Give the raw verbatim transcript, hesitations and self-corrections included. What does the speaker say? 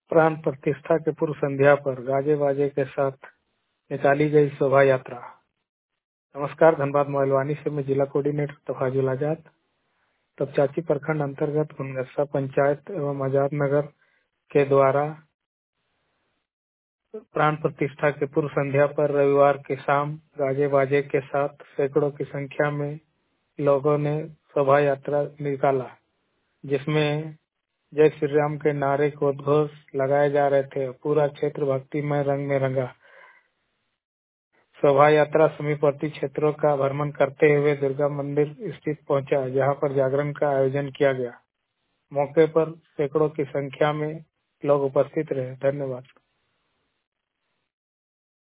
प्राण प्रतिष्ठा के पूर्व संध्या पर गाजे बाजे के साथ निकाली गई शोभा यात्रा। नमस्कार, धनबाद मोहलवानी से मैं जिला कोऑर्डिनेटर तफाजुल आजाद तपचाची प्रखंड अंतर्गत घुनगस्सा पंचायत एवं आजाद नगर के द्वारा प्राण प्रतिष्ठा के पूर्व संध्या पर रविवार की शाम गाजे बाजे के साथ सैकड़ों की संख्या में लोगों ने शोभा यात्रा निकाला, जिसमें जय श्री राम के नारे को उद्घोष लगाए जा रहे थे। पूरा क्षेत्र भक्तिमय रंग में रंगा। शोभा यात्रा समीपवर्ती क्षेत्रों का भ्रमण करते हुए दुर्गा मंदिर स्थित पहुंचा, जहां पर जागरण का आयोजन किया गया। मौके पर सैकड़ों की संख्या में लोग उपस्थित रहे। धन्यवाद।